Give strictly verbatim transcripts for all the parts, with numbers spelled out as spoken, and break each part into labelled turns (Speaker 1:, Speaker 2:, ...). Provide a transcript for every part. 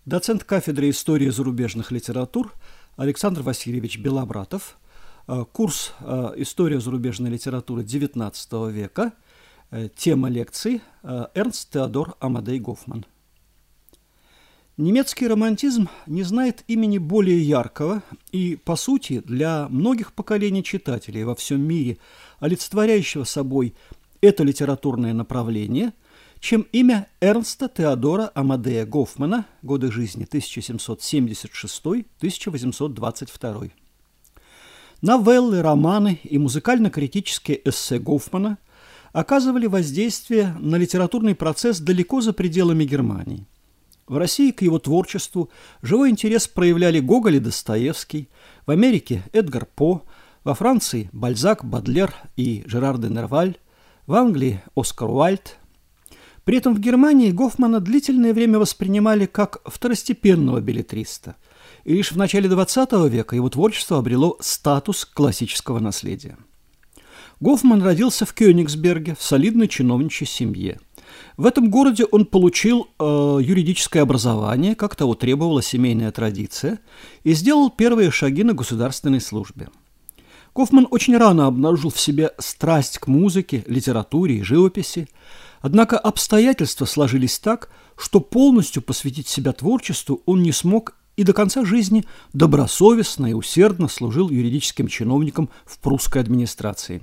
Speaker 1: Доцент кафедры истории зарубежных литератур Александр Васильевич Белобратов. Курс «История зарубежной литературы девятнадцатого века». Тема лекций Эрнст Теодор Амадей Гофман. Немецкий романтизм не знает имени более яркого и, по сути, для многих поколений читателей во всем мире, олицетворяющего собой это литературное направление, чем имя Эрнста Теодора Амадея Гофмана, годы жизни тысяча семьсот семьдесят шестой — тысяча восемьсот двадцать второй. Новеллы, романы и музыкально-критические эссе Гофмана оказывали воздействие на литературный процесс далеко за пределами Германии. В России к его творчеству живой интерес проявляли Гоголь и Достоевский, в Америке Эдгар По, во Франции Бальзак, Бодлер и Жерар де Нерваль, в Англии Оскар Уайльд. При этом в Германии Гофмана длительное время воспринимали как второстепенного беллетриста, и лишь в начале двадцатого века его творчество обрело статус классического наследия. Гофман родился в Кёнигсберге в солидной чиновничьей семье. В этом городе он получил э, юридическое образование, как того требовала семейная традиция, и сделал первые шаги на государственной службе. Гофман очень рано обнаружил в себе страсть к музыке, литературе и живописи, однако обстоятельства сложились так, что полностью посвятить себя творчеству он не смог и до конца жизни добросовестно и усердно служил юридическим чиновником в прусской администрации.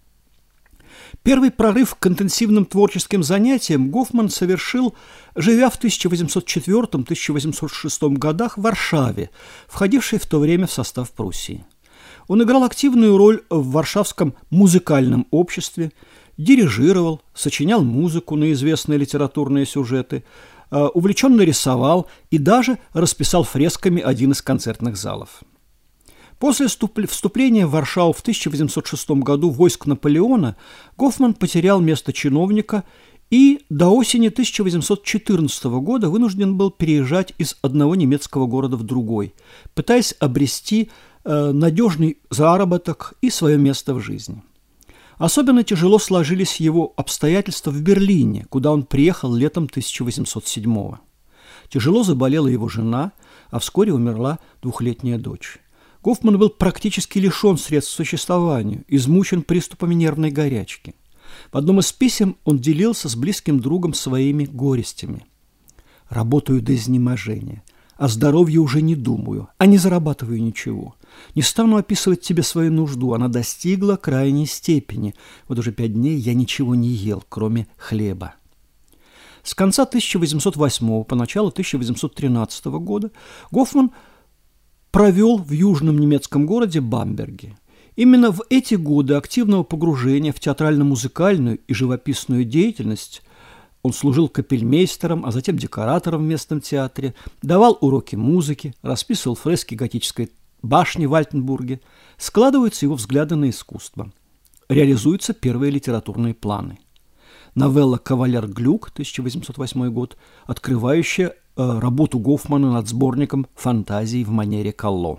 Speaker 1: Первый прорыв к интенсивным творческим занятиям Гофман совершил, живя в тысяча восемьсот четвёртом — тысяча восемьсот шестом годах в Варшаве, входившей в то время в состав Пруссии. Он играл активную роль в варшавском музыкальном обществе, дирижировал, сочинял музыку на известные литературные сюжеты, увлеченно рисовал и даже расписал фресками один из концертных залов. После вступления в Варшаву в тысяча восемьсот шестом году войск Наполеона Гофман потерял место чиновника и до осени тысяча восемьсот четырнадцатого года вынужден был переезжать из одного немецкого города в другой, пытаясь обрести э, надежный заработок и свое место в жизни. Особенно тяжело сложились его обстоятельства в Берлине, куда он приехал летом тысяча восемьсот седьмого. Тяжело заболела его жена, а вскоре умерла двухлетняя дочь. Гофман был практически лишен средств к существованию, измучен приступами нервной горячки. В одном из писем он делился с близким другом своими горестями. «Работаю до изнеможения, о здоровье уже не думаю, а не зарабатываю ничего. Не стану описывать тебе свою нужду, она достигла крайней степени. Вот уже пять дней я ничего не ел, кроме хлеба». С конца тысяча восемьсот восьмого по начало тысяча восемьсот тринадцатого года Гофман провел в южном немецком городе Бамберге. Именно в эти годы активного погружения в театрально-музыкальную и живописную деятельность он служил капельмейстером, а затем декоратором в местном театре, давал уроки музыки, расписывал фрески готической башни в Альтенбурге, складываются его взгляды на искусство. Реализуются первые литературные планы. Новелла «Кавалер Глюк» тысяча восемьсот восьмой год, открывающая э, работу Гофмана над сборником фантазий в манере Калло.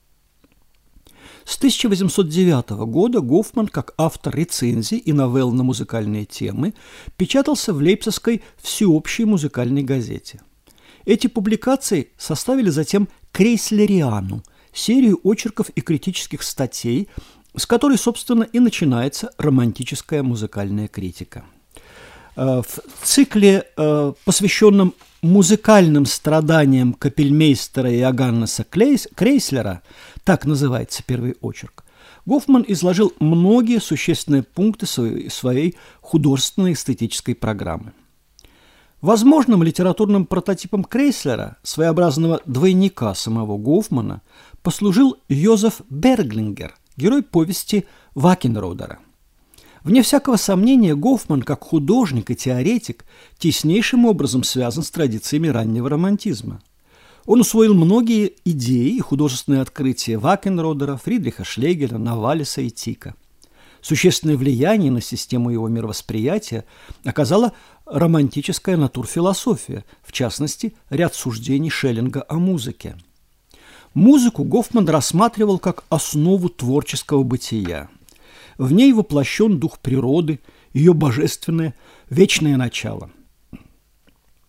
Speaker 1: С тысяча восемьсот девятого года Гофман, как автор рецензий и новелл на музыкальные темы, печатался в лейпцигской всеобщей музыкальной газете. Эти публикации составили затем «Крейслериану», серию очерков и критических статей, с которой, собственно, и начинается романтическая музыкальная критика. В цикле, посвященном музыкальным страданиям капельмейстера Иоганнеса Крейслера, так называется первый очерк, Гофман изложил многие существенные пункты своей, своей художественной эстетической программы. Возможным литературным прототипом Крейслера, своеобразного двойника самого Гофмана, послужил Йозеф Берглингер, герой повести Вакенродера. Вне всякого сомнения, Гофман, как художник и теоретик, теснейшим образом связан с традициями раннего романтизма. Он усвоил многие идеи и художественные открытия Вакенродера, Фридриха Шлегеля, Новалиса и Тика. Существенное влияние на систему его мировосприятия оказала романтическая натурфилософия, в частности, ряд суждений Шеллинга о музыке. Музыку Гофман рассматривал как основу творческого бытия. В ней воплощен дух природы, ее божественное, вечное начало.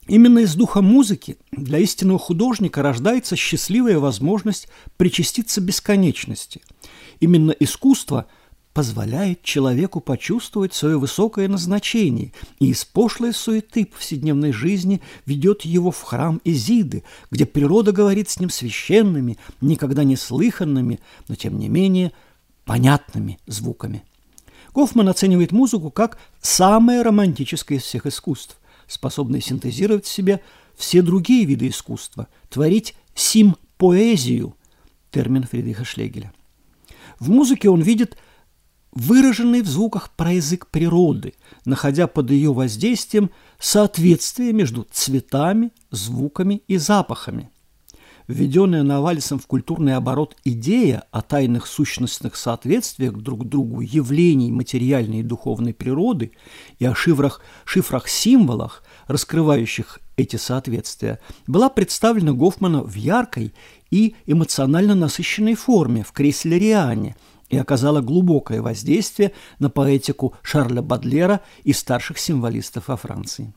Speaker 1: Именно из духа музыки для истинного художника рождается счастливая возможность причаститься бесконечности. Именно искусство позволяет человеку почувствовать свое высокое назначение, и из пошлой суеты повседневной жизни ведет его в храм Изиды, где природа говорит с ним священными, никогда не слыханными, но тем не менее понятными звуками. Гофман оценивает музыку как самое романтическое из всех искусств, способное синтезировать в себе все другие виды искусства, творить симпоэзию, термин Фридриха Шлегеля. В музыке он видит выраженный в звуках проязык природы, находя под ее воздействием соответствие между цветами, звуками и запахами. Введенная Новалисом в культурный оборот идея о тайных сущностных соответствиях друг другу явлений материальной и духовной природы и о шифрах, шифрах-символах, раскрывающих эти соответствия, была представлена Гофману в яркой и эмоционально насыщенной форме в «Крейслериане» и оказала глубокое воздействие на поэтику Шарля Бодлера и старших символистов во Франции.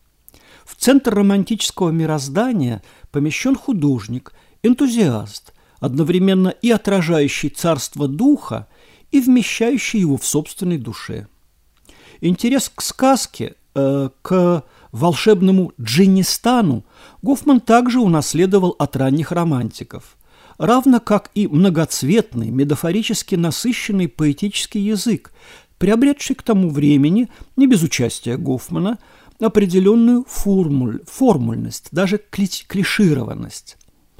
Speaker 1: В центр романтического мироздания помещен художник, энтузиаст, одновременно и отражающий царство духа, и вмещающий его в собственной душе. Интерес к сказке, э, к волшебному Джиннистану Гофман также унаследовал от ранних романтиков, равно как и многоцветный, метафорически насыщенный поэтический язык, приобретший к тому времени, не без участия Гофмана, определенную формуль, формульность, даже клишированность.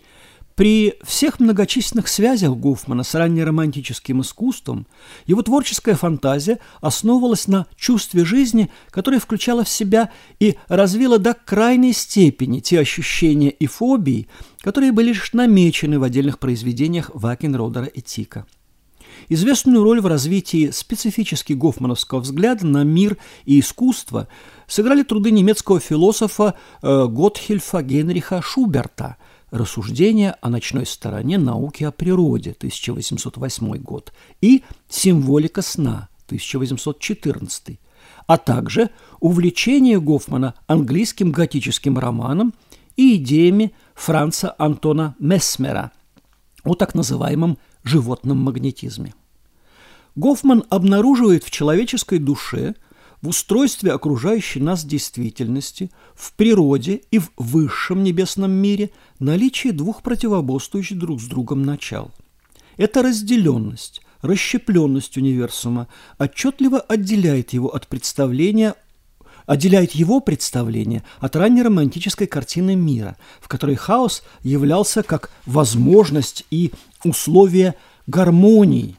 Speaker 1: При всех многочисленных связях Гофмана с раннеромантическим искусством его творческая фантазия основывалась на чувстве жизни, которое включало в себя и развило до крайней степени те ощущения и фобии, которые были лишь намечены в отдельных произведениях Вакенродера и Тика. Известную роль в развитии специфически гофмановского взгляда на мир и искусство сыграли труды немецкого философа э, Готthильфа Генриха Шуберта «Рассуждения о ночной стороне науки о природе» тысяча восемьсот восьмой год и «Символика сна» тысяча восемьсот четырнадцатый, а также увлечение Гофмана английским готическим романом и идеями Франца Антона Месмера о так называемом животном магнетизме. Гофман обнаруживает в человеческой душе, в устройстве окружающей нас действительности, в природе и в высшем небесном мире наличие двух противоборствующих друг с другом начал. Эта разделенность, расщепленность универсума отчетливо отделяет его от представления отделяет его представление от раннеромантической картины мира, в которой хаос являлся как возможность и условие гармонии.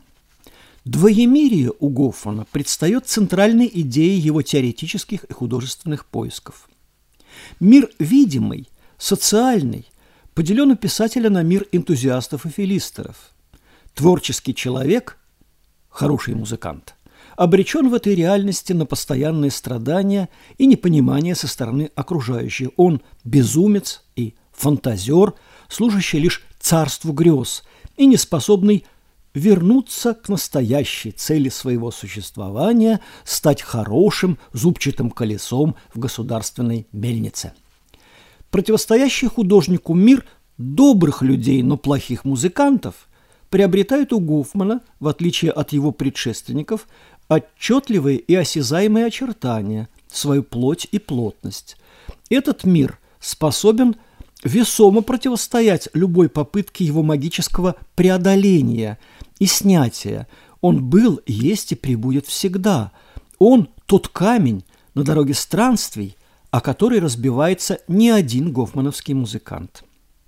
Speaker 1: Двоемирие у Гофмана предстает центральной идеей его теоретических и художественных поисков. Мир видимый, социальный, поделен у писателя на мир энтузиастов и филистеров. Творческий человек, хороший музыкант, обречен в этой реальности на постоянные страдания и непонимание со стороны окружающих. Он безумец и фантазер, служащий лишь царству грез и не способный вернуться к настоящей цели своего существования, стать хорошим зубчатым колесом в государственной мельнице. Противостоящий художнику мир добрых людей, но плохих музыкантов приобретает у Гофмана, в отличие от его предшественников, отчетливые и осязаемые очертания, свою плоть и плотность. Этот мир способен весомо противостоять любой попытке его магического преодоления и снятия. Он был, есть и пребудет всегда. Он – тот камень на дороге странствий, о который разбивается не один гофмановский музыкант.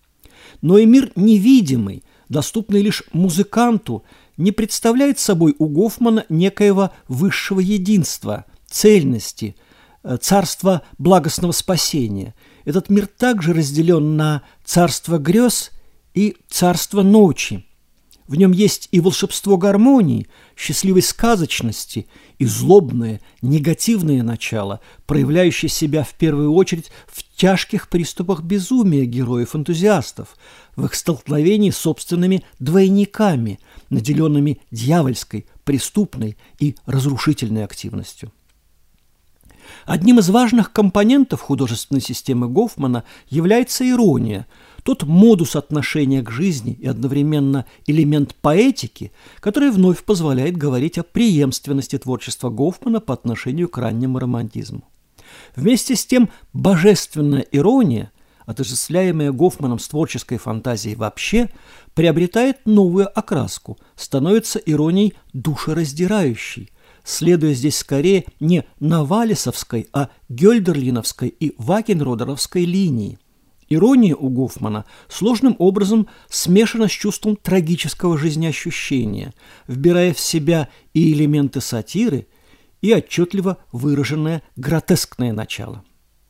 Speaker 1: Но и мир невидимый, доступный лишь музыканту, не представляет собой у Гофмана некоего высшего единства, цельности, царства благостного спасения. Этот мир также разделен на царство грез и царство ночи. В нем есть и волшебство гармонии, счастливой сказочности, и злобное, негативное начало, проявляющее себя в первую очередь в тяжких приступах безумия героев-энтузиастов, в их столкновении с собственными двойниками, наделенными дьявольской, преступной и разрушительной активностью. Одним из важных компонентов художественной системы Гофмана является ирония, тот модус отношения к жизни и одновременно элемент поэтики, который вновь позволяет говорить о преемственности творчества Гофмана по отношению к раннему романтизму. Вместе с тем божественная ирония, отождествляемая Гофманом с творческой фантазией вообще, приобретает новую окраску, становится иронией душераздирающей, следуя здесь скорее не навалисовской, а гёльдерлиновской и вакенродеровской линии. Ирония у Гофмана сложным образом смешана с чувством трагического жизнеощущения, вбирая в себя и элементы сатиры, и отчетливо выраженное гротескное начало.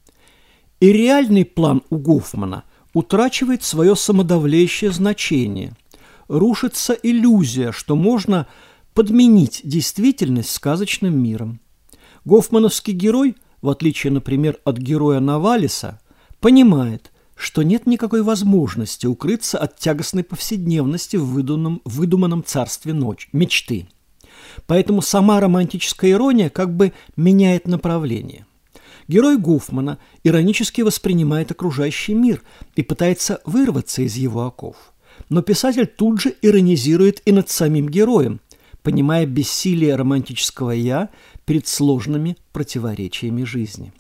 Speaker 1: И реальный план у Гофмана утрачивает свое самодовлеющее значение. Рушится иллюзия, что можно подменить действительность сказочным миром. Гофмановский герой, в отличие, например, от героя Навалиса, понимает, что нет никакой возможности укрыться от тягостной повседневности в выдуманном, выдуманном царстве ночь, мечты. Поэтому сама романтическая ирония как бы меняет направление. Герой Гофмана иронически воспринимает окружающий мир и пытается вырваться из его оков. Но писатель тут же иронизирует и над самим героем, понимая бессилие романтического «я» перед сложными противоречиями жизни.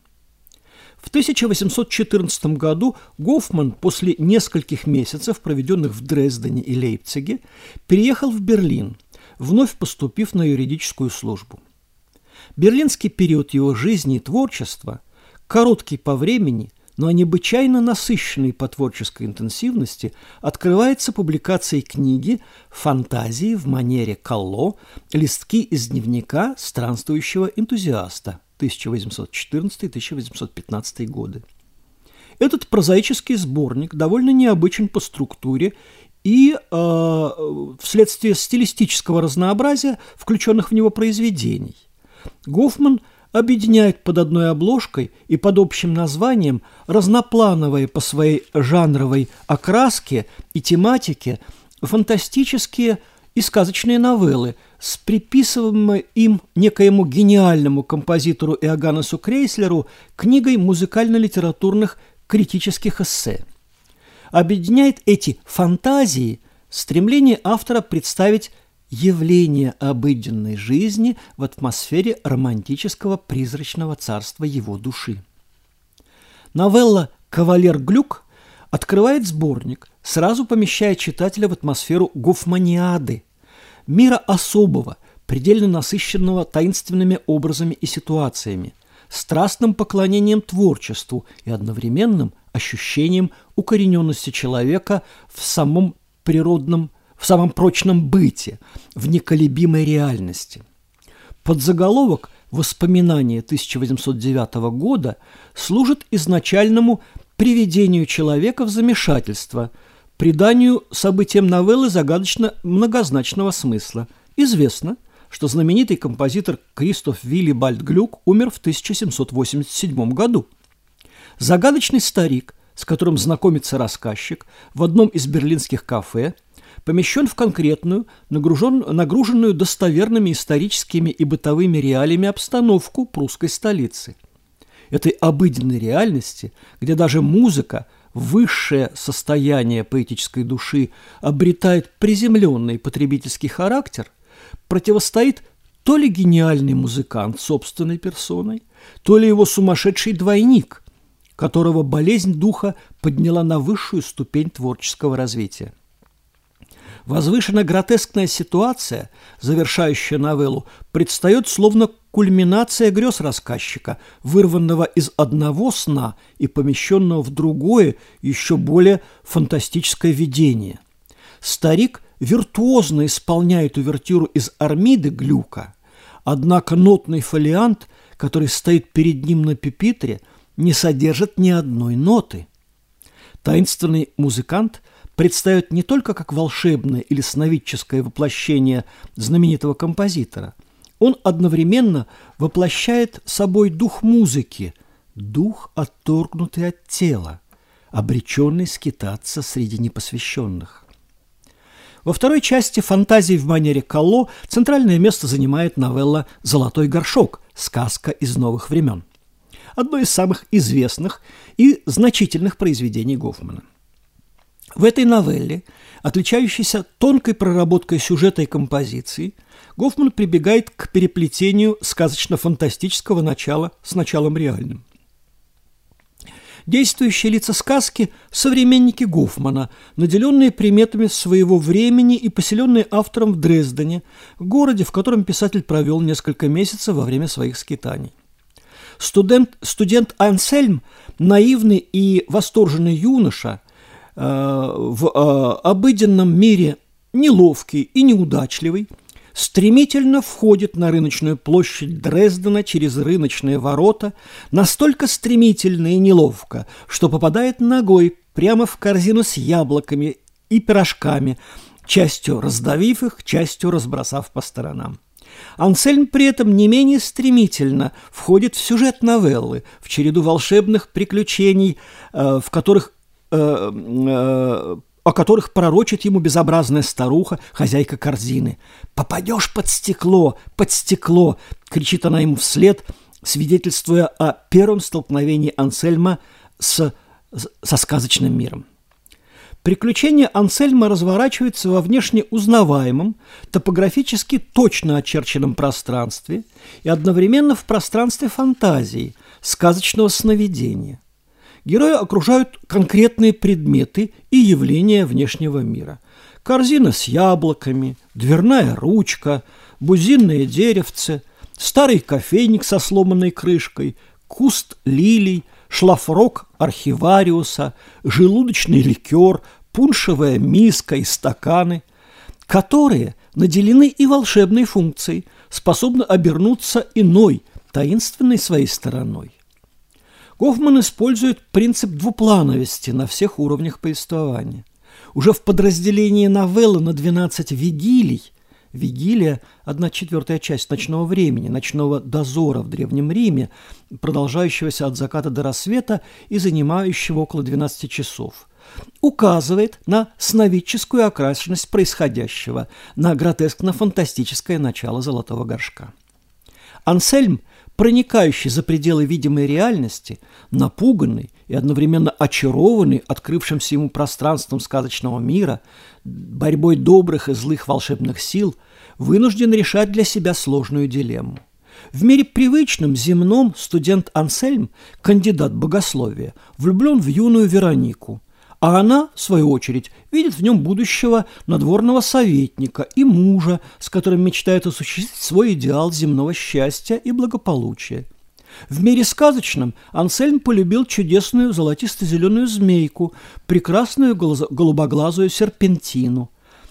Speaker 1: В тысяча восемьсот четырнадцатом году Гофман после нескольких месяцев, проведенных в Дрездене и Лейпциге, переехал в Берлин, вновь поступив на юридическую службу. Берлинский период его жизни и творчества, короткий по времени, но необычайно насыщенный по творческой интенсивности, открывается публикацией книги «Фантазии в манере Калло. Листки из дневника странствующего энтузиаста» тысяча восемьсот четырнадцатый — тысяча восемьсот пятнадцатый годы. Этот прозаический сборник довольно необычен по структуре и э, вследствие стилистического разнообразия включенных в него произведений. Гофман объединяет под одной обложкой и под общим названием разноплановые по своей жанровой окраске и тематике фантастические и сказочные новеллы с приписываемой им некоему гениальному композитору Иоганнесу Крейслеру книгой музыкально-литературных критических эссе. Объединяет эти фантазии стремление автора представить явление обыденной жизни в атмосфере романтического призрачного царства его души. Новелла «Кавалер Глюк» открывает сборник, сразу помещая читателя в атмосферу гофманиады, мира особого, предельно насыщенного таинственными образами и ситуациями, страстным поклонением творчеству и одновременным ощущением укорененности человека в самом природном, в самом прочном быте, в неколебимой реальности. Подзаголовок «Воспоминания тысяча восемьсот девятого года» служит изначальному приведению человека в замешательство, приданию событиям новеллы загадочно многозначного смысла. Известно, что знаменитый композитор Кристоф Виллибальд Глюк умер в тысяча семьсот восемьдесят седьмом году. Загадочный старик, с которым знакомится рассказчик, в одном из берлинских кафе, помещен в конкретную, нагружен, нагруженную достоверными историческими и бытовыми реалиями обстановку прусской столицы. Этой обыденной реальности, где даже музыка, высшее состояние поэтической души, обретает приземленный потребительский характер, противостоит то ли гениальный музыкант собственной персоной, то ли его сумасшедший двойник, которого болезнь духа подняла на высшую ступень творческого развития. Возвышенно-гротескная ситуация, завершающая новеллу, предстает словно кульминация грез рассказчика, вырванного из одного сна и помещенного в другое, еще более фантастическое видение. Старик виртуозно исполняет увертюру из «Армиды» Глюка, однако нотный фолиант, который стоит перед ним на пюпитре, не содержит ни одной ноты. Таинственный музыкант предстает не только как волшебное или сновидческое воплощение знаменитого композитора, он одновременно воплощает собой дух музыки, дух, отторгнутый от тела, обреченный скитаться среди непосвященных. Во второй части «Фантазии в манере Калло» центральное место занимает новелла «Золотой горшок. Сказка из новых времен». одно из самых известных и значительных произведений Гофмана. В этой новелле, отличающейся тонкой проработкой сюжета и композиции, Гофман прибегает к переплетению сказочно-фантастического начала с началом реальным. Действующие лица сказки – современники Гофмана, наделенные приметами своего времени и поселенные автором в Дрездене, городе, в котором писатель провел несколько месяцев во время своих скитаний. Студент, студент Ансельм, наивный и восторженный юноша, э, в э, обыденном мире неловкий и неудачливый, стремительно входит на рыночную площадь Дрездена через рыночные ворота, настолько стремительно и неловко, что попадает ногой прямо в корзину с яблоками и пирожками, частью раздавив их, частью разбросав по сторонам. Ансельм при этом не менее стремительно входит в сюжет новеллы, в череду волшебных приключений, в которых о которых пророчит ему безобразная старуха, хозяйка корзины. «Попадешь под стекло, под стекло!» – кричит она ему вслед, свидетельствуя о первом столкновении Ансельма с, со сказочным миром. Приключения Ансельма разворачиваются во внешне узнаваемом, топографически точно очерченном пространстве и одновременно в пространстве фантазии, сказочного сновидения. Героя окружают конкретные предметы и явления внешнего мира. Корзина с яблоками, дверная ручка, бузинное деревце, старый кофейник со сломанной крышкой, куст лилий, шлафрок архивариуса, желудочный ликер, пуншевая миска и стаканы, которые наделены и волшебной функцией, способны обернуться иной, таинственной своей стороной. Гофман использует принцип двуплановости на всех уровнях повествования. Уже в подразделении новеллы на двенадцать вигилий, вигилия – одна четвертая часть ночного времени, ночного дозора в Древнем Риме, продолжающегося от заката до рассвета и занимающего около двенадцати часов, указывает на сновидческую окрашенность происходящего, на гротескно-фантастическое начало «Золотого горшка». Ансельм, проникающий за пределы видимой реальности, напуганный и одновременно очарованный открывшимся ему пространством сказочного мира, борьбой добрых и злых волшебных сил, вынужден решать для себя сложную дилемму. В мире привычном, земном, студент Ансельм, кандидат богословия, влюблен в юную Веронику, а она, в свою очередь, видит в нем будущего надворного советника и мужа, с которым мечтает осуществить свой идеал земного счастья и благополучия. В мире сказочном Ансельм полюбил чудесную золотисто-зеленую змейку, прекрасную голубоглазую серпентину.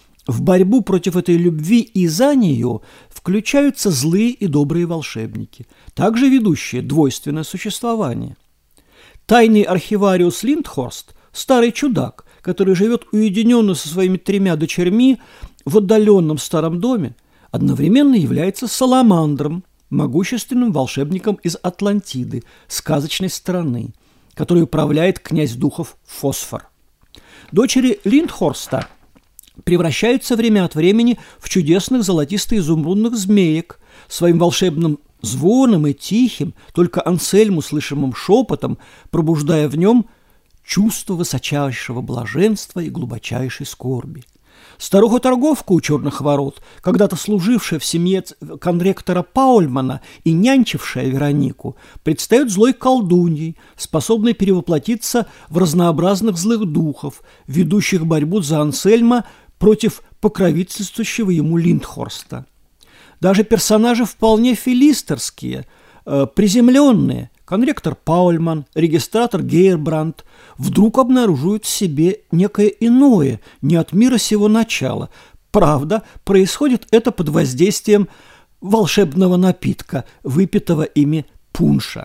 Speaker 1: В борьбу против этой любви и за нее включаются злые и добрые волшебники, также ведущие двойственное существование. Тайный архивариус Линдхорст – старый чудак, который живет уединенно со своими тремя дочерьми в отдаленном старом доме, одновременно является саламандром, могущественным волшебником из Атлантиды, сказочной страны, который управляет князь духов Фосфор. Дочери Линдхорста превращаются время от времени в чудесных золотисто-изумрудных змеек, своим волшебным звоном и тихим, только Ансельму слышимым шепотом, пробуждая в нем чувство высочайшего блаженства и глубочайшей скорби. Старуха-торговка у черных ворот, когда-то служившая в семье конректора Паульмана и нянчившая Веронику, предстает злой колдуньей, способной перевоплотиться в разнообразных злых духов, ведущих борьбу за Ансельма против покровительствующего ему Линдхорста. Даже персонажи вполне филистерские, э, приземленные, конректор Паульман, регистратор Гейрбранд, вдруг обнаруживают в себе некое иное, не от мира сего начала. Правда, происходит это под воздействием волшебного напитка, выпитого ими пунша.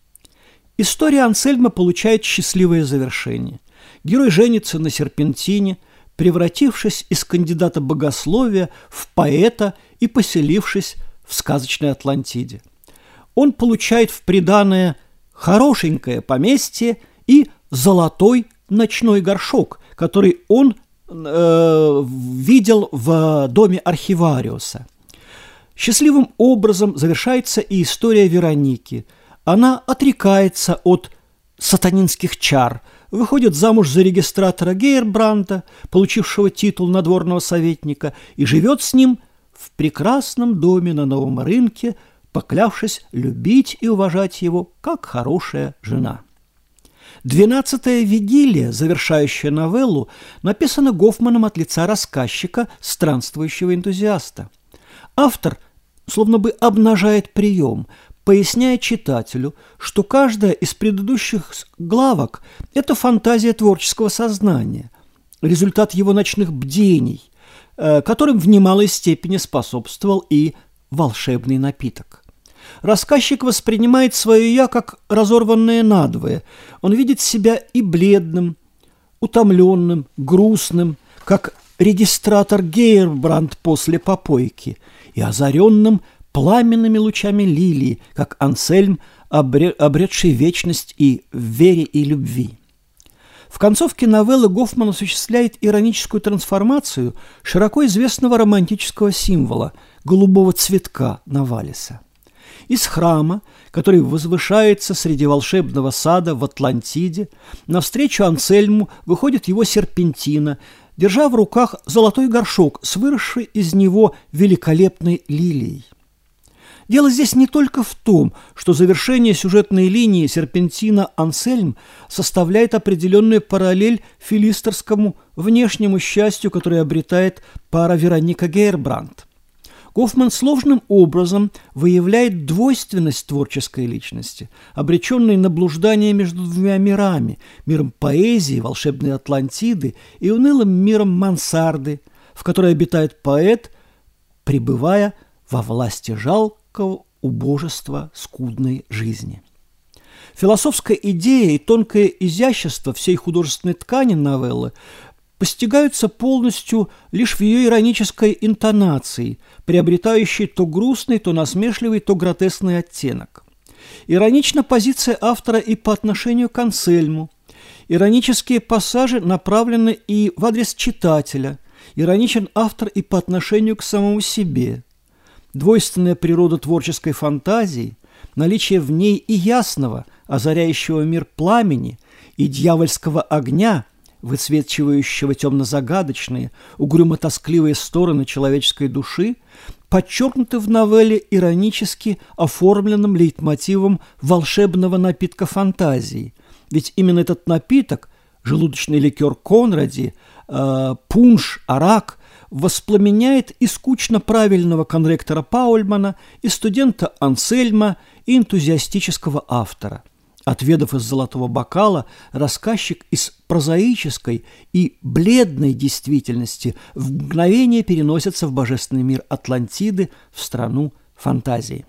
Speaker 1: История Ансельма получает счастливое завершение. Герой женится на серпентине, превратившись из кандидата богословия в поэта и поселившись в сказочной Атлантиде. Он получает в приданое хорошенькое поместье и золотой ночной горшок, который он э, видел в доме архивариуса. Счастливым образом завершается и история Вероники. Она отрекается от сатанинских чар, выходит замуж за регистратора Гейербранта, получившего титул надворного советника, и живет с ним в прекрасном доме на Новом рынке, поклявшись любить и уважать его, как хорошая жена. Двенадцатая вигилия, завершающая новеллу, написана Гофманом от лица рассказчика, странствующего энтузиаста. Автор словно бы обнажает прием, поясняя читателю, что каждая из предыдущих главок – это фантазия творческого сознания, результат его ночных бдений, которым в немалой степени способствовал и волшебный напиток. Рассказчик воспринимает свое «я» как разорванное надвое. Он видит себя и бледным, утомленным, грустным, как регистратор Гейербранд после попойки, и озаренным пламенными лучами лилии, как Ансельм, обретший вечность и в вере и любви. В концовке новеллы Гофман осуществляет ироническую трансформацию широко известного романтического символа – голубого цветка Новалиса. Из храма, который возвышается среди волшебного сада в Атлантиде, навстречу Ансельму выходит его серпентина, держа в руках золотой горшок с выросшей из него великолепной лилией. Дело здесь не только в том, что завершение сюжетной линии серпентина Ансельм составляет определенную параллель филистерскому внешнему счастью, которое обретает пара Вероника Гейербранд. Гофман сложным образом выявляет двойственность творческой личности, обреченной на блуждание между двумя мирами – миром поэзии, волшебной Атлантиды и унылым миром мансарды, в которой обитает поэт, пребывая во власти жалкого убожества скудной жизни. Философская идея и тонкое изящество всей художественной ткани новеллы постигаются полностью лишь в ее иронической интонации, приобретающей то грустный, то насмешливый, то гротескный оттенок. Иронична позиция автора и по отношению к Ансельму. Иронические пассажи направлены и в адрес читателя. Ироничен автор и по отношению к самому себе. Двойственная природа творческой фантазии, наличие в ней и ясного, озаряющего мир пламени, и дьявольского огня, высвечивающего темно-загадочные, угрюмо-тоскливые стороны человеческой души, подчеркнуты в новелле иронически оформленным лейтмотивом волшебного напитка фантазии. Ведь именно этот напиток, желудочный ликер Конради, э, пунш, арак, воспламеняет и скучно правильного конректора Паульмана, и студента Ансельма, и энтузиастического автора. Отведав из золотого бокала, рассказчик из прозаической и бледной действительности в мгновение переносится в божественный мир Атлантиды, в страну фантазии.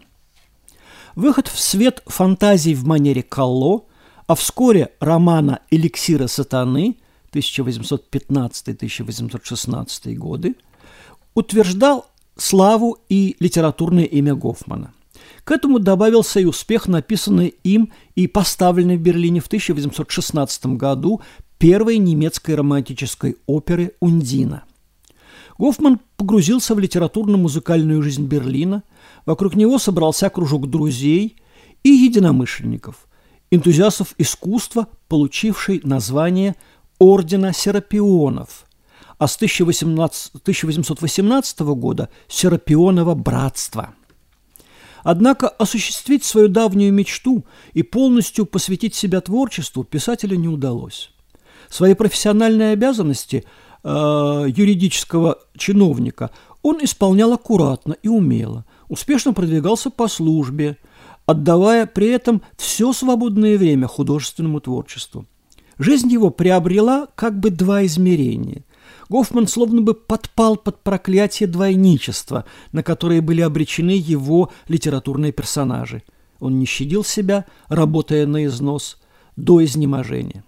Speaker 1: Выход в свет фантазий в манере Калло, а вскоре романа «Эликсиры сатаны» тысяча восемьсот пятнадцатый — тысяча восемьсот шестнадцатый годы, утверждал славу и литературное имя Гофмана. К этому добавился и успех, написанный им и поставленный в Берлине в тысяча восемьсот шестнадцатом году первой немецкой романтической оперы «Ундина». Гофман погрузился в литературно-музыкальную жизнь Берлина, вокруг него собрался кружок друзей и единомышленников, энтузиастов искусства, получивший название Ордена Серапионов, а с тысяча восемьсот восемнадцатого года Серапионово братство. Однако осуществить свою давнюю мечту и полностью посвятить себя творчеству писателю не удалось. Свои профессиональные обязанности э, юридического чиновника он исполнял аккуратно и умело, успешно продвигался по службе, отдавая при этом все свободное время художественному творчеству. Жизнь его приобрела как бы два измерения. Гофман словно бы подпал под проклятие двойничества, на которое были обречены его литературные персонажи. Он не щадил себя, работая на износ, до изнеможения.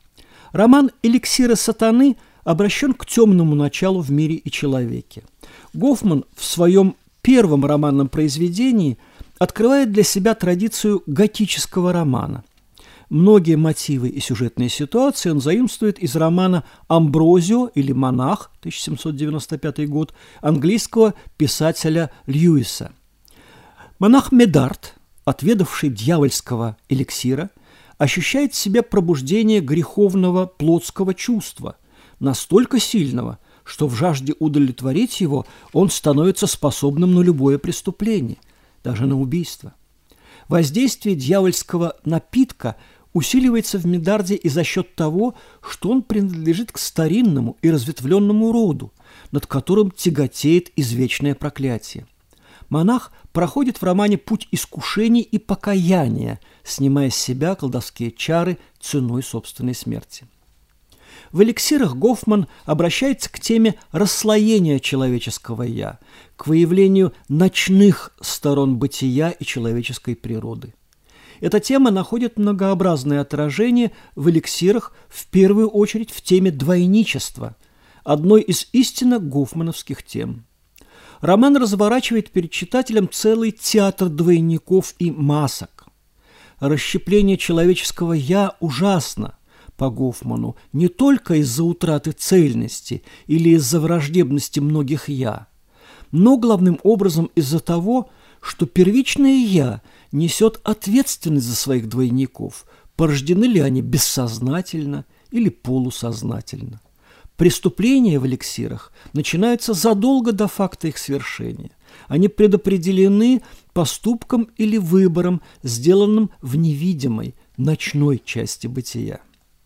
Speaker 1: Роман «Эликсиры сатаны» обращен к темному началу в мире и человеке. Гофман в своем первом романном произведении открывает для себя традицию готического романа. Многие мотивы и сюжетные ситуации он заимствует из романа «Амброзио» или «Монах» тысяча семьсот девяносто пятый год английского писателя Льюиса. Монах Медард, отведавший дьявольского эликсира, ощущает в себе пробуждение греховного плотского чувства, настолько сильного, что в жажде удовлетворить его он становится способным на любое преступление, даже на убийство. Воздействие дьявольского напитка усиливается в Медарде и за счет того, что он принадлежит к старинному и разветвленному роду, над которым тяготеет извечное проклятие. Монах проходит в романе путь искушений и покаяния, снимая с себя колдовские чары ценой собственной смерти. В эликсирах Гофман обращается к теме расслоения человеческого «я», к выявлению ночных сторон бытия и человеческой природы. Эта тема находит многообразное отражение в эликсирах, в первую очередь в теме двойничества, одной из истинно гофмановских тем. Роман разворачивает перед читателем целый театр двойников и масок. Расщепление человеческого «я» ужасно, по Гофману, не только из-за утраты цельности или из-за враждебности многих «я», но главным образом из-за того, что первичное «я» несет ответственность за своих двойников, порождены ли они бессознательно или полусознательно. Преступления в эликсирах начинаются задолго до факта их свершения. Они предопределены поступком или выбором, сделанным в невидимой, ночной части бытия.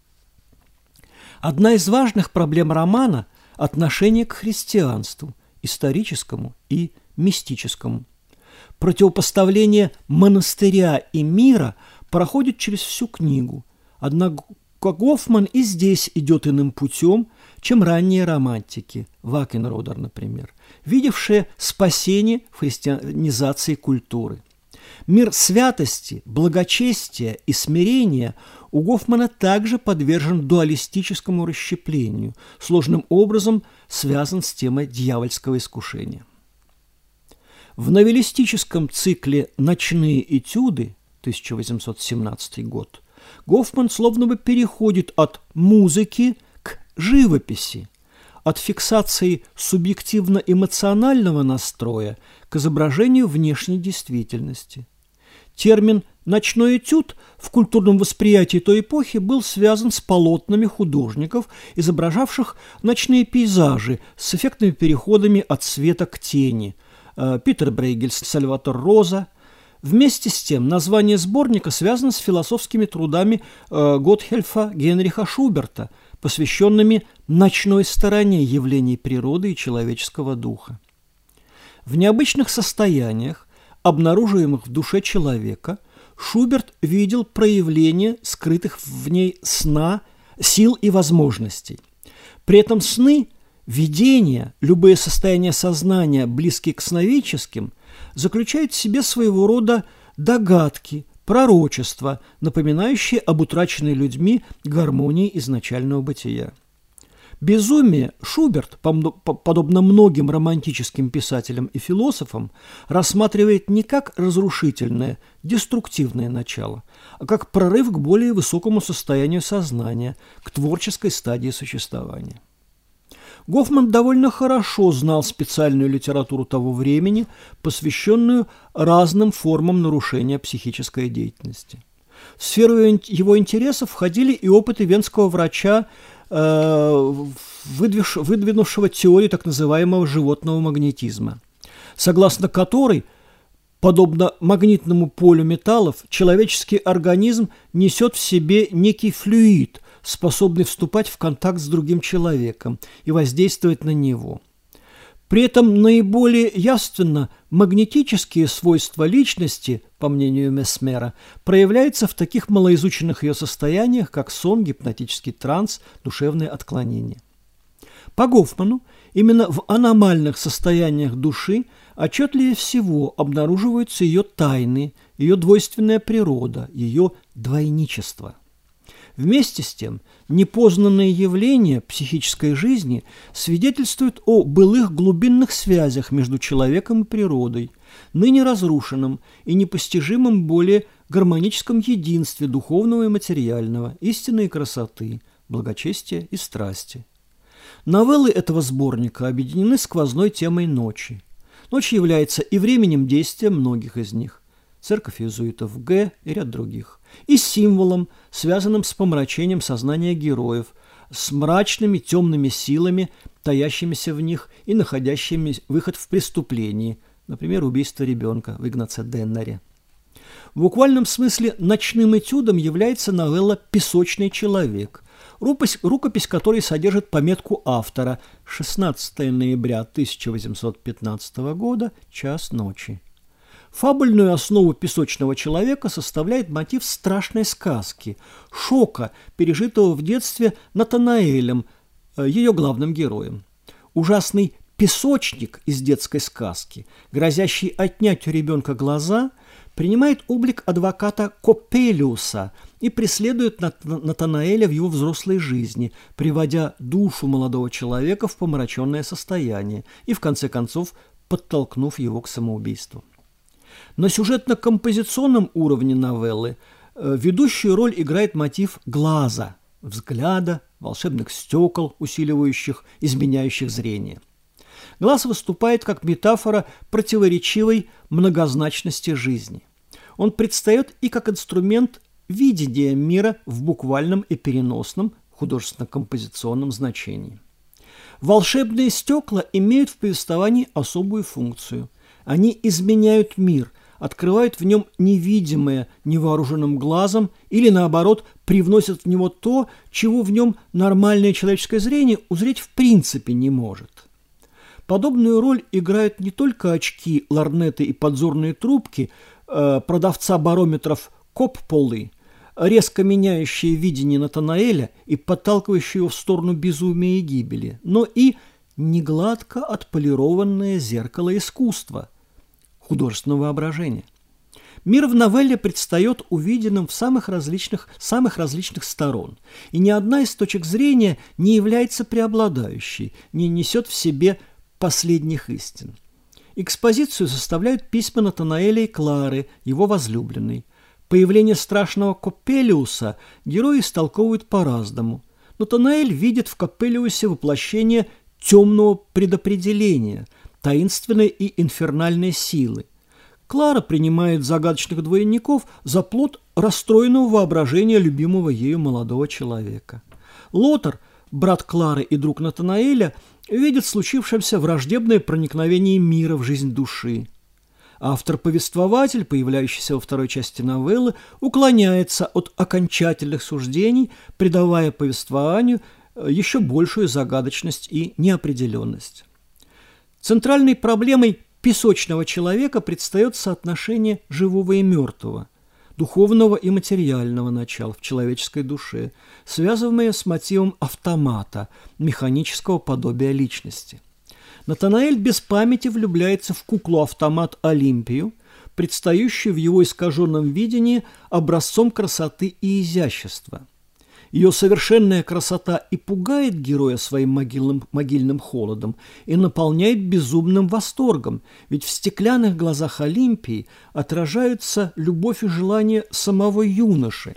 Speaker 1: Одна из важных проблем романа – отношение к христианству, историческому и мистическому. Противопоставление монастыря и мира проходит через всю книгу, однако Гофман и здесь идет иным путем, чем ранние романтики, Вакенродер, например, видевшие спасение в христианизации культуры. Мир святости, благочестия и смирения у Гофмана также подвержен дуалистическому расщеплению, сложным образом связан с темой дьявольского искушения. В новеллистическом цикле «Ночные этюды» тысяча восемьсот семнадцатый год Гофман словно бы переходит от музыки к живописи, от фиксации субъективно-эмоционального настроя к изображению внешней действительности. Термин «ночной этюд» в культурном восприятии той эпохи был связан с полотнами художников, изображавших ночные пейзажи с эффектными переходами от света к тени. Питер Брейгель, Сальватор Роза. Вместе с тем название сборника связано с философскими трудами Готхельфа Генриха Шуберта, посвященными ночной стороне явлений природы и человеческого духа. В необычных состояниях, обнаруживаемых в душе человека, Шуберт видел проявление скрытых в ней сна, сил и возможностей. При этом сны, видения, любые состояния сознания, близкие к сновидческим, заключают в себе своего рода догадки, пророчества, напоминающие об утраченной людьми гармонии изначального бытия. Безумие Шуберт, подобно многим романтическим писателям и философам, рассматривает не как разрушительное, деструктивное начало, а как прорыв к более высокому состоянию сознания, к творческой стадии существования. Гофман довольно хорошо знал специальную литературу того времени, посвященную разным формам нарушения психической деятельности. В сферу его интересов входили и опыты венского врача, выдвинувшего теорию так называемого животного магнетизма, согласно которой, подобно магнитному полю металлов, человеческий организм несет в себе некий флюид, способный вступать в контакт с другим человеком и воздействовать на него. При этом наиболее явственно магнетические свойства личности, по мнению Месмера, проявляются в таких малоизученных ее состояниях, как сон, гипнотический транс, душевные отклонения. По Гофману, именно в аномальных состояниях души отчетливее всего обнаруживаются ее тайны, ее двойственная природа, ее двойничество. Вместе с тем, непознанные явления психической жизни свидетельствуют о былых глубинных связях между человеком и природой, ныне разрушенном и непостижимом более гармоническом единстве духовного и материального, истины и красоты, благочестия и страсти. Новеллы этого сборника объединены сквозной темой ночи. Ночь является и временем действия многих из них. церковь иезуитов Г и ряд других, и символом, связанным с помрачением сознания героев, с мрачными темными силами, таящимися в них и находящими выход в преступлении, например, убийство ребенка в Игнаце Деннере. В буквальном смысле ночным этюдом является новелла «Песочный человек», рукопись, рукопись которой содержит пометку автора шестнадцатого ноября тысяча восемьсот пятнадцатого года, час ночи. Фабульную основу «Песочного человека» составляет мотив страшной сказки, шока, пережитого в детстве Натанаэлем, ее главным героем. Ужасный песочник из детской сказки, грозящий отнять у ребенка глаза, принимает облик адвоката Копелиуса и преследует Натанаэля в его взрослой жизни, приводя душу молодого человека в помраченное состояние и, в конце концов, подтолкнув его к самоубийству. На сюжетно-композиционном уровне новеллы ведущую роль играет мотив глаза, взгляда, волшебных стекол, усиливающих, изменяющих зрение. Глаз выступает как метафора противоречивой многозначности жизни. Он предстает и как инструмент видения мира в буквальном и переносном художественно-композиционном значении. Волшебные стекла имеют в повествовании особую функцию. Они изменяют мир, открывают в нем невидимое невооруженным глазом или, наоборот, привносят в него то, чего в нем нормальное человеческое зрение узреть в принципе не может. Подобную роль играют не только очки, лорнеты и подзорные трубки э, продавца барометров Копполы, резко меняющие видение Натанаэля и подталкивающие его в сторону безумия и гибели, но и негладко отполированное зеркало искусства, художественного воображения. Мир в новелле предстает увиденным в самых различных, самых различных сторон, и ни одна из точек зрения не является преобладающей, не несет в себе последних истин. Экспозицию составляют письма Натанаэля и Клары, его возлюбленной. Появление страшного Копелиуса герои истолковывают по-разному. Натанаэль видит в Копелиусе воплощение темного предопределения, таинственной и инфернальной силы. Клара принимает загадочных двойников за плод расстроенного воображения любимого ею молодого человека. Лотар, брат Клары и друг Натанаэля, видит в случившемся враждебное проникновение мира в жизнь души. Автор-повествователь, появляющийся во второй части новеллы, уклоняется от окончательных суждений, придавая повествованию еще большую загадочность и неопределенность. Центральной проблемой «Песочного человека» предстает соотношение живого и мертвого, духовного и материального начала в человеческой душе, связанное с мотивом автомата, механического подобия личности. Натанаэль без памяти влюбляется в куклу-автомат Олимпию, предстающую в его искаженном видении образцом красоты и изящества. Ее совершенная красота и пугает героя своим могильным, могильным холодом и наполняет безумным восторгом, ведь в стеклянных глазах Олимпии отражаются любовь и желание самого юноши.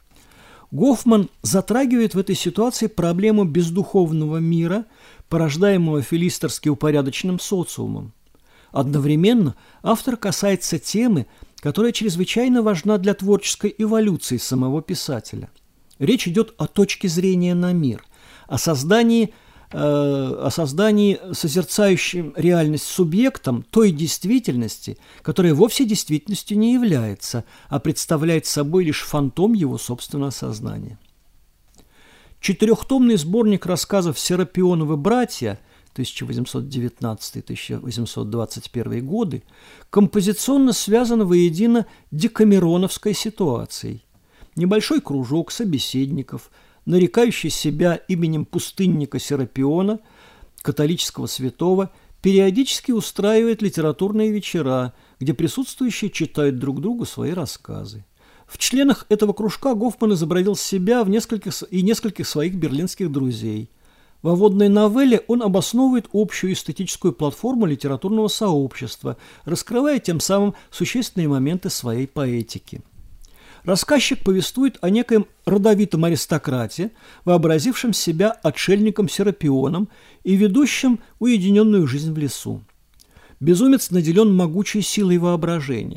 Speaker 1: Гофман затрагивает в этой ситуации проблему бездуховного мира, порождаемого филистерски упорядоченным социумом. Одновременно автор касается темы, которая чрезвычайно важна для творческой эволюции самого писателя. Речь идет о точке зрения на мир, о создании, э, о создании созерцающим реальность субъектом той действительности, которая вовсе действительностью не является, а представляет собой лишь фантом его собственного сознания. Четырехтомный сборник рассказов «Серапионовы братья» тысяча восемьсот девятнадцатый — тысяча восемьсот двадцать первый годы композиционно связан воедино декамероновской ситуацией. Небольшой кружок собеседников, нарекающий себя именем пустынника Серапиона, католического святого, периодически устраивает литературные вечера, где присутствующие читают друг другу свои рассказы. В членах этого кружка Гофман изобразил себя в нескольких, и нескольких своих берлинских друзей. Во вводной новелле он обосновывает общую эстетическую платформу литературного сообщества, раскрывая тем самым существенные моменты своей поэтики. Рассказчик повествует о некоем родовитом аристократе, вообразившем себя отшельником Серапионом и ведущем уединенную жизнь в лесу. Безумец наделен могучей силой воображения.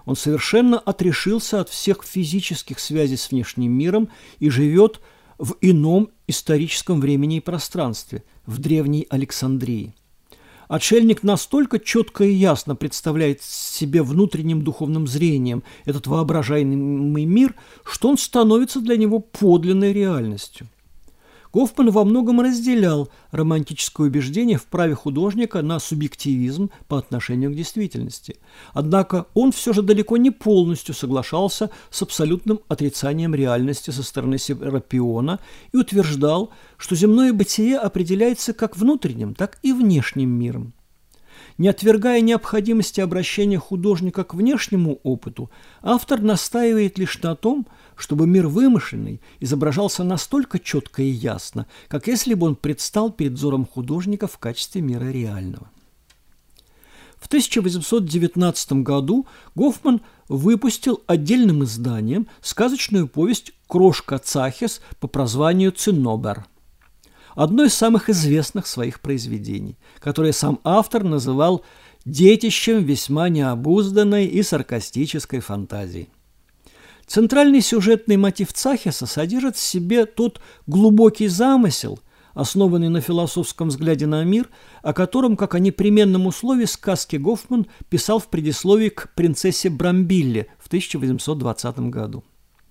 Speaker 1: Он совершенно отрешился от всех физических связей с внешним миром и живет в ином историческом времени и пространстве, в древней Александрии. Отшельник настолько четко и ясно представляет себе внутренним духовным зрением этот воображаемый мир, что он становится для него подлинной реальностью. Гофман во многом разделял романтическое убеждение в праве художника на субъективизм по отношению к действительности. Однако он все же далеко не полностью соглашался с абсолютным отрицанием реальности со стороны Серапиона и утверждал, что земное бытие определяется как внутренним, так и внешним миром. Не отвергая необходимости обращения художника к внешнему опыту, автор настаивает лишь на том, чтобы мир вымышленный изображался настолько четко и ясно, как если бы он предстал перед взором художника в качестве мира реального. В тысяча восемьсот девятнадцатом году Гофман выпустил отдельным изданием сказочную повесть «Крошка Цахес» по прозванию «Циннобер», одно из самых известных своих произведений, которое сам автор называл детищем весьма необузданной и саркастической фантазии. Центральный сюжетный мотив Цахеса содержит в себе тот глубокий замысел, основанный на философском взгляде на мир, о котором, как о непременном условии сказки, Гофман писал в предисловии к «Принцессе Брамбилле» в тысяча восемьсот двадцатом году.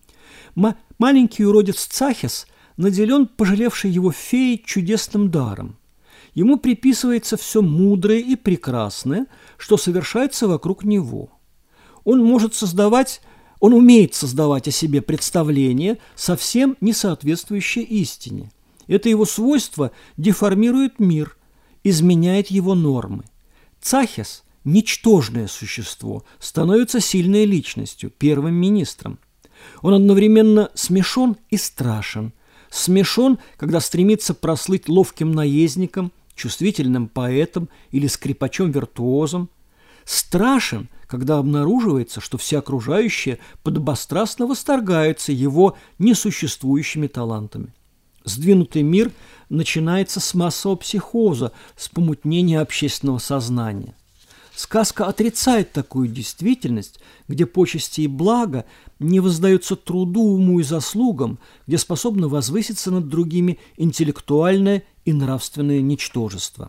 Speaker 1: М- маленький уродец Цахес наделен пожалевшей его феей чудесным даром. Ему приписывается все мудрое и прекрасное, что совершается вокруг него. Он может создавать, он умеет создавать о себе представление, совсем не соответствующее истине. Это его свойство деформирует мир, изменяет его нормы. Цахес, ничтожное существо, становится сильной личностью, первым министром. Он одновременно смешон и страшен. Смешон, когда стремится прослыть ловким наездником, чувствительным поэтом или скрипачом-виртуозом. Страшен, когда обнаруживается, что все окружающие подобострастно восторгаются его несуществующими талантами. Сдвинутый мир начинается с массового психоза, с помутнения общественного сознания. Сказка отрицает такую действительность, где почести и блага не воздаются труду, уму и заслугам, где способно возвыситься над другими интеллектуальное и нравственное ничтожество.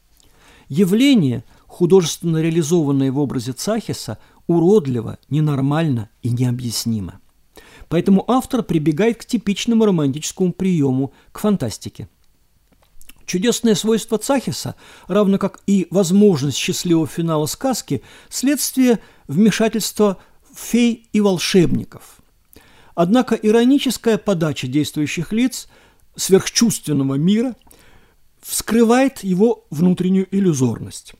Speaker 1: Явление, художественно реализованное в образе Цахеса, уродливо, ненормально и необъяснимо. Поэтому автор прибегает к типичному романтическому приему, к фантастике. Чудесное свойство Цахеса, равно как и возможность счастливого финала сказки, следствие вмешательства фей и волшебников. Однако ироническая подача действующих лиц сверхчувственного мира вскрывает его внутреннюю иллюзорность.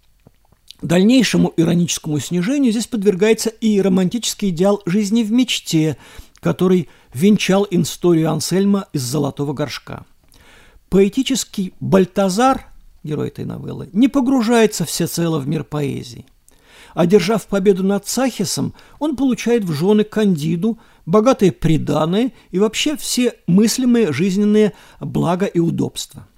Speaker 1: Дальнейшему ироническому снижению здесь подвергается и романтический идеал жизни в мечте, который венчал историю Ансельма из «Золотого горшка». Поэтический Бальтазар, герой этой новеллы, не погружается всецело в мир поэзии. Одержав победу над Цахесом, он получает в жены Кандиду, богатые приданые и вообще все мыслимые жизненные блага и удобства.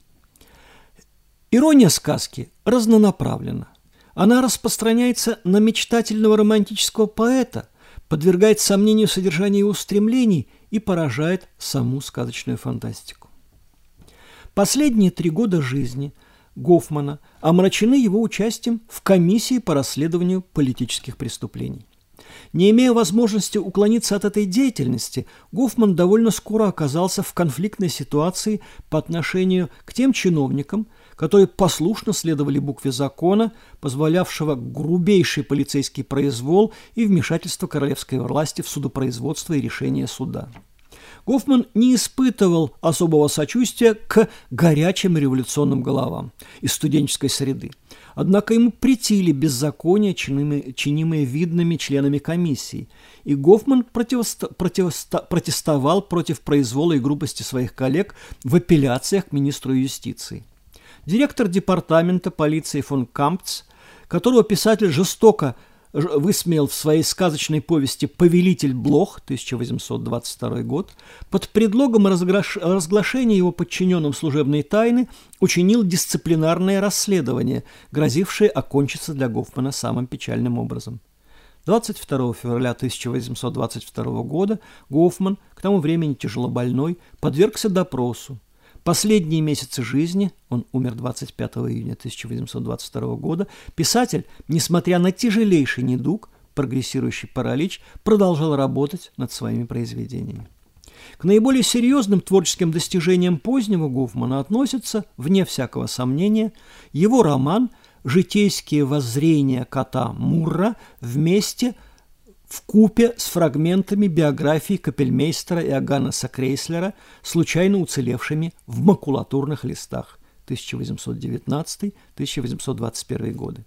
Speaker 1: Ирония сказки разнонаправлена. Она распространяется на мечтательного романтического поэта, подвергает сомнению содержание его устремлений и поражает саму сказочную фантастику. Последние три года жизни Гофмана омрачены его участием в комиссии по расследованию политических преступлений. Не имея возможности уклониться от этой деятельности, Гофман довольно скоро оказался в конфликтной ситуации по отношению к тем чиновникам, которые послушно следовали букве закона, позволявшего грубейший полицейский произвол и вмешательство королевской власти в судопроизводство и решение суда. Гофман не испытывал особого сочувствия к горячим революционным головам из студенческой среды. Однако ему претили беззакония, чинимые, чинимые видными членами комиссии, и Гофман противосто, противосто, протестовал против произвола и грубости своих коллег в апелляциях к министру юстиции. Директор департамента полиции фон Кампц, которого писатель жестоко высмеял в своей сказочной повести «Повелитель блох» тысяча восемьсот двадцать второй год, под предлогом разглашения его подчиненным служебной тайны учинил дисциплинарное расследование, грозившее окончиться для Гофмана самым печальным образом. двадцать второго февраля тысяча восемьсот двадцать второго года Гофман, к тому времени тяжелобольной, подвергся допросу. Последние месяцы жизни, он умер двадцать пятого июня тысяча восемьсот двадцать второго года, писатель, несмотря на тяжелейший недуг, прогрессирующий паралич, продолжал работать над своими произведениями. К наиболее серьезным творческим достижениям позднего Гофмана относится, вне всякого сомнения, его роман «Житейские воззрения кота Мурра» вместе вкупе с фрагментами биографии капельмейстера Иоганнеса Крейслера, случайно уцелевшими в макулатурных листах тысяча восемьсот девятнадцатый — тысяча восемьсот двадцать первый годы.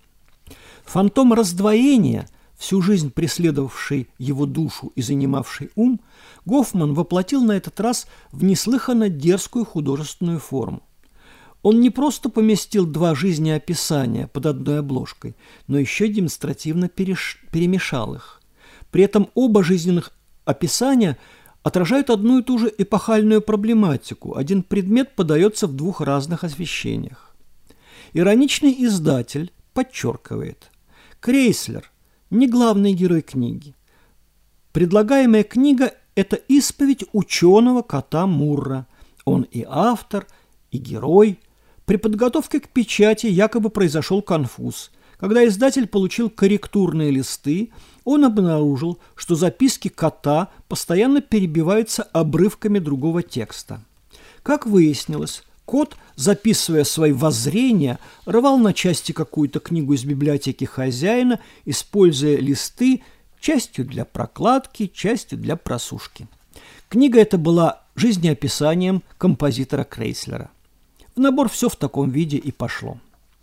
Speaker 1: Фантом раздвоения, всю жизнь преследовавший его душу и занимавший ум, Гофман воплотил на этот раз в неслыханно дерзкую художественную форму. Он не просто поместил два жизнеописания под одной обложкой, но еще демонстративно переш... перемешал их. При этом оба жизненных описания отражают одну и ту же эпохальную проблематику. Один предмет подается в двух разных освещениях. Ироничный издатель подчеркивает: Крейслер не главный герой книги. Предлагаемая книга – это исповедь ученого кота Мурра. Он и автор, и герой. При подготовке к печати якобы произошел конфуз. Когда издатель получил корректурные листы, он обнаружил, что записки кота постоянно перебиваются обрывками другого текста. Как выяснилось, кот, записывая свои воззрения, рвал на части какую-то книгу из библиотеки хозяина, используя листы частью для прокладки, частью для просушки. Книга эта была жизнеописанием композитора Крейслера. В набор все в таком виде и пошло.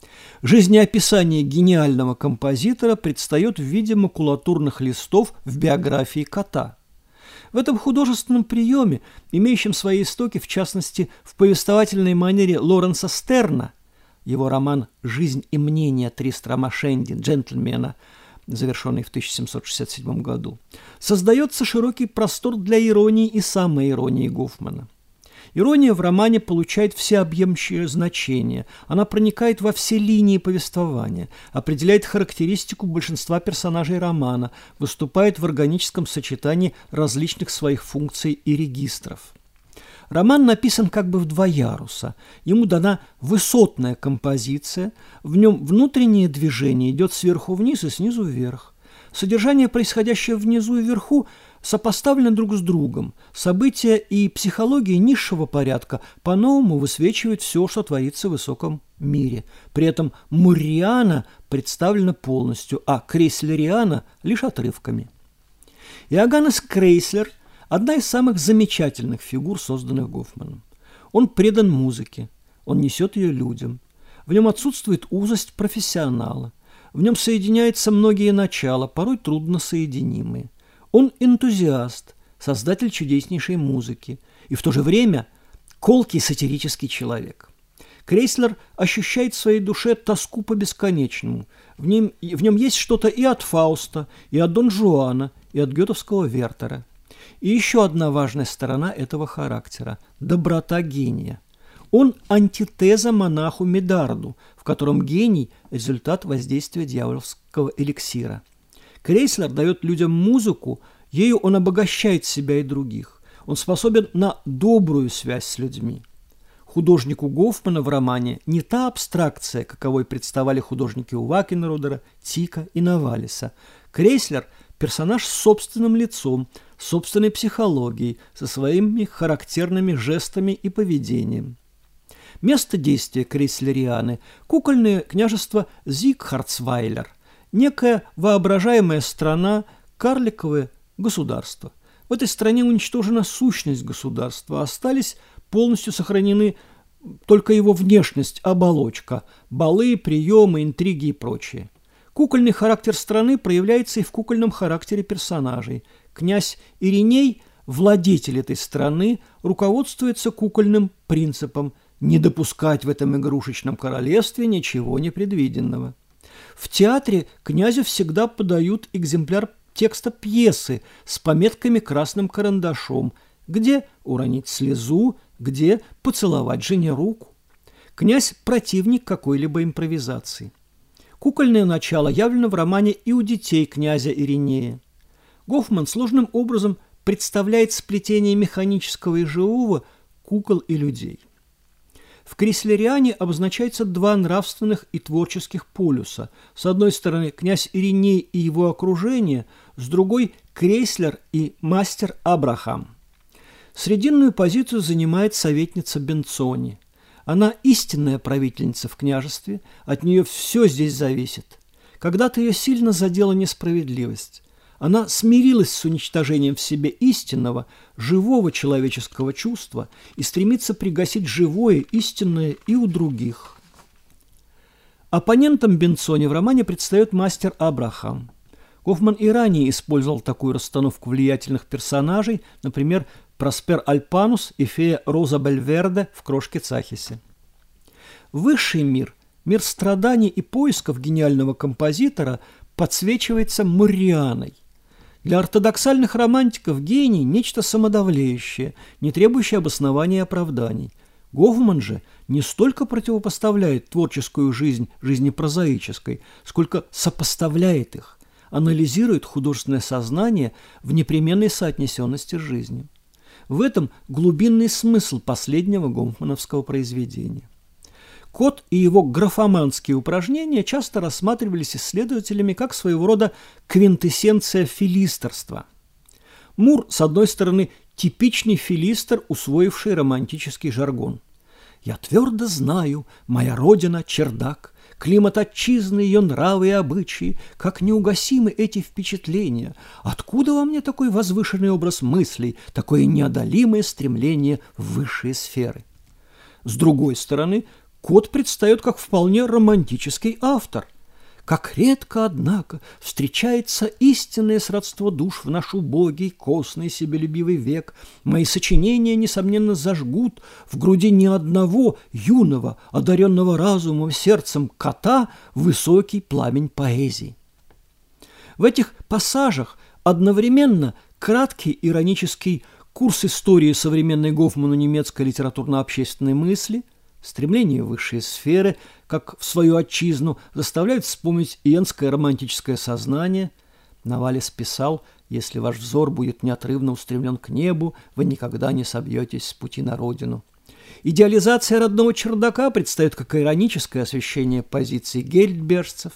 Speaker 1: Жизнеописание гениального композитора предстает в виде макулатурных листов в биографии кота. В этом художественном приеме, имеющем свои истоки, в частности, в повествовательной манере Лоренса Стерна, его роман «Жизнь и мнение Тристрама Шенди, джентльмена», завершенный в тысяча семьсот шестьдесят седьмом году, создается широкий простор для иронии и самоиронии Гофмана. Ирония в романе получает всеобъемлющее значение. Она проникает во все линии повествования, определяет характеристику большинства персонажей романа, выступает в органическом сочетании различных своих функций и регистров. Роман написан как бы в два яруса. Ему дана высотная композиция, в нем внутреннее движение идет сверху вниз и снизу вверх. Содержание, происходящее внизу и вверху, сопоставлены друг с другом. События и психология низшего порядка по-новому высвечивают все, что творится в высоком мире. При этом Мурриана представлена полностью, а Крейслериана – лишь отрывками. Иоганнес Крейслер – одна из самых замечательных фигур, созданных Гофманом. Он предан музыке, он несет ее людям. В нем отсутствует узость профессионала. В нем соединяются многие начала, порой трудно соединимые. Он энтузиаст, создатель чудеснейшей музыки и в то же время колкий сатирический человек. Крейслер ощущает в своей душе тоску по бесконечному. В нем, в нем есть что-то и от Фауста, и от Дон Жуана, и от гетовского Вертера. И еще одна важная сторона этого характера – доброта гения. Он антитеза монаху Медарду, в котором гений – результат воздействия дьявольского эликсира. Крейслер дает людям музыку, ею он обогащает себя и других. Он способен на добрую связь с людьми. Художнику Гофмана в романе не та абстракция, каковой представали художники у Вакенродера, Тика и Навалиса. Крейслер – персонаж с собственным лицом, собственной психологией, со своими характерными жестами и поведением. Место действия Крейслерианы – кукольное княжество Зигхардсвайлер, некая воображаемая страна, карликовое государство. В этой стране уничтожена сущность государства, остались полностью сохранены только его внешность, оболочка, балы, приемы, интриги и прочее. Кукольный характер страны проявляется и в кукольном характере персонажей. Князь Ириней, владетель этой страны, руководствуется кукольным принципом не допускать в этом игрушечном королевстве ничего непредвиденного. В театре князю всегда подают экземпляр текста пьесы с пометками красным карандашом, где уронить слезу, где поцеловать жене руку. Князь – противник какой-либо импровизации. Кукольное начало явлено в романе «И у детей» князя Иринея. Гофман сложным образом представляет сплетение механического и живого кукол и людей. В Крейслериане обозначаются два нравственных и творческих полюса. С одной стороны, князь Ириней и его окружение, с другой – Крейслер и мастер Абрахам. Срединную позицию занимает советница Бенцони. Она истинная правительница в княжестве, от нее все здесь зависит. Когда-то ее сильно задела несправедливость. Она смирилась с уничтожением в себе истинного, живого человеческого чувства и стремится пригасить живое, истинное и у других. Оппонентом Бенцони в романе предстает мастер Абрахам. Гофман и ранее использовал такую расстановку влиятельных персонажей, например, Проспер Альпанус и фея Роза Бельверде в «Крошке Цахисе». Высший мир, мир страданий и поисков гениального композитора, подсвечивается Марианой. Для ортодоксальных романтиков гений – нечто самодовлеющее, не требующее обоснования и оправданий. Гофман же не столько противопоставляет творческую жизнь жизни прозаической, сколько сопоставляет их, анализирует художественное сознание в непременной соотнесенности с жизнью. В этом глубинный смысл последнего гофмановского произведения. Кот и его графоманские упражнения часто рассматривались исследователями как своего рода квинтэссенция филистерства. Мур, с одной стороны, типичный филистер, усвоивший романтический жаргон. «Я твердо знаю, моя родина – чердак, климат отчизны, ее нравы и обычаи, как неугасимы эти впечатления. Откуда во мне такой возвышенный образ мыслей, такое неодолимое стремление в высшие сферы?» С другой стороны, Кот предстает как вполне романтический автор. Как редко, однако, встречается истинное сродство душ в наш убогий, костный, себелюбивый век. Мои сочинения, несомненно, зажгут в груди ни одного юного, одаренного разумом, сердцем кота высокий пламень поэзии. В этих пассажах одновременно краткий иронический курс истории современной Гофману немецкой литературно-общественной мысли, стремление в высшие сферы, как в свою отчизну, заставляют вспомнить иенское романтическое сознание. Навалис писал: «Если ваш взор будет неотрывно устремлен к небу, вы никогда не собьетесь с пути на родину». Идеализация родного чердака предстает как ироническое освещение позиций гельдбержцев.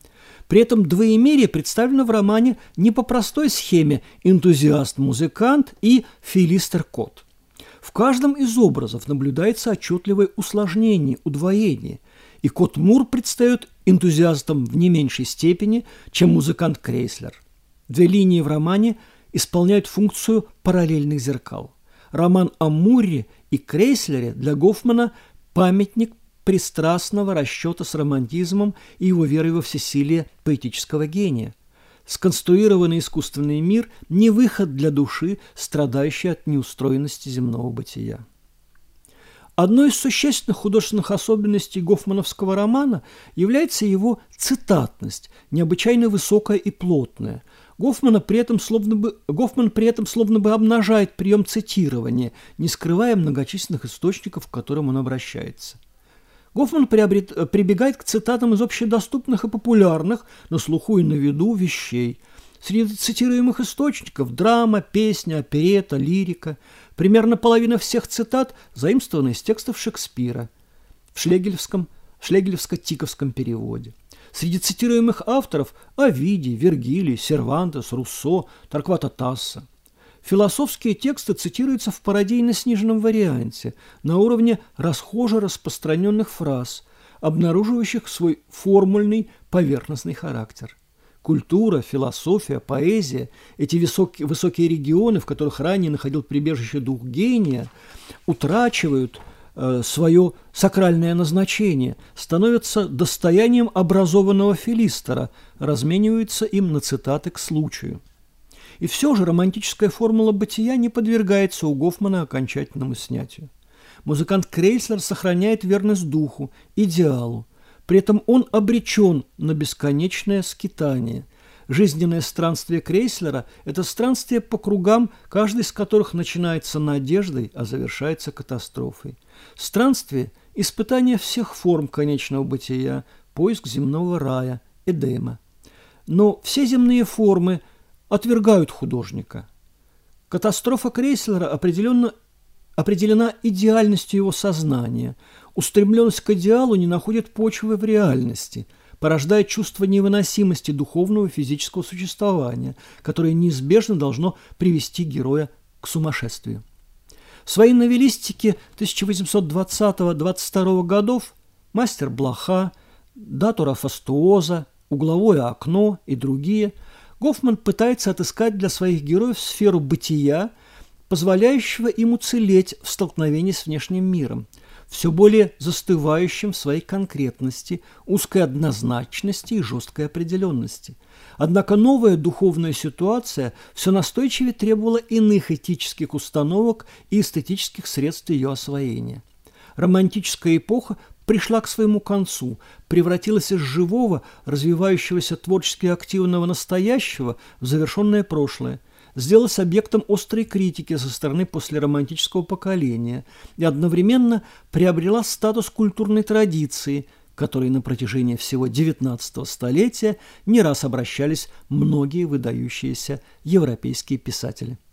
Speaker 1: При этом двоемерие представлено в романе не по простой схеме энтузиаст-музыкант и филистер-кот. В каждом из образов наблюдается отчетливое усложнение, удвоение, и кот Мур предстает энтузиастом в не меньшей степени, чем музыкант Крейслер. Две линии в романе исполняют функцию параллельных зеркал. Роман о Мурре и Крейслере для Гофмана – памятник пристрастного расчета с романтизмом и его верой во всесилие поэтического гения. Сконструированный искусственный мир – не выход для души, страдающей от неустроенности земного бытия. Одной из существенных художественных особенностей гофмановского романа является его цитатность, необычайно высокая и плотная. Гофман при этом словно бы, Гофман при этом словно бы обнажает прием цитирования, не скрывая многочисленных источников, к которым он обращается. Гофман приобрет, прибегает к цитатам из общедоступных и популярных, на слуху и на виду, вещей. Среди цитируемых источников – драма, песня, оперетта, лирика. Примерно половина всех цитат заимствованы из текстов Шекспира в шлегелевском, шлегелевско-тиковском переводе. Среди цитируемых авторов – Овидий, Вергилий, Сервантес, Руссо, Торквато Тассо. Философские тексты цитируются в пародийно-сниженном варианте на уровне расхоже распространенных фраз, обнаруживающих свой формульный поверхностный характер. Культура, философия, поэзия – эти высокие, высокие регионы, в которых ранее находил прибежище дух гения, утрачивают э, свое сакральное назначение, становятся достоянием образованного филистера, размениваются им на цитаты к случаю. И все же романтическая формула бытия не подвергается у Гофмана окончательному снятию. Музыкант Крейслер сохраняет верность духу, идеалу. При этом он обречен на бесконечное скитание. Жизненное странствие Крейслера – это странствие по кругам, каждый из которых начинается надеждой, а завершается катастрофой. Странствие – испытание всех форм конечного бытия, поиск земного рая, Эдема. Но все земные формы отвергают художника. Катастрофа Крейслера определенно, определена идеальностью его сознания. Устремленность к идеалу не находит почвы в реальности, порождает чувство невыносимости духовного и физического существования, которое неизбежно должно привести героя к сумасшествию. В своей новеллистике тысяча восемьсот двадцатого — двадцать второго годов «Мастер блоха», «Датура фастуоза», «Угловое окно» и другие Гофман пытается отыскать для своих героев сферу бытия, позволяющего им уцелеть в столкновении с внешним миром, все более застывающим в своей конкретности, узкой однозначности и жесткой определенности. Однако новая духовная ситуация все настойчивее требовала иных этических установок и эстетических средств ее освоения. Романтическая эпоха пришла к своему концу, превратилась из живого, развивающегося творчески активного настоящего в завершенное прошлое, сделалась объектом острой критики со стороны послеромантического поколения и одновременно приобрела статус культурной традиции, к которой на протяжении всего девятнадцатого столетия не раз обращались многие выдающиеся европейские писатели.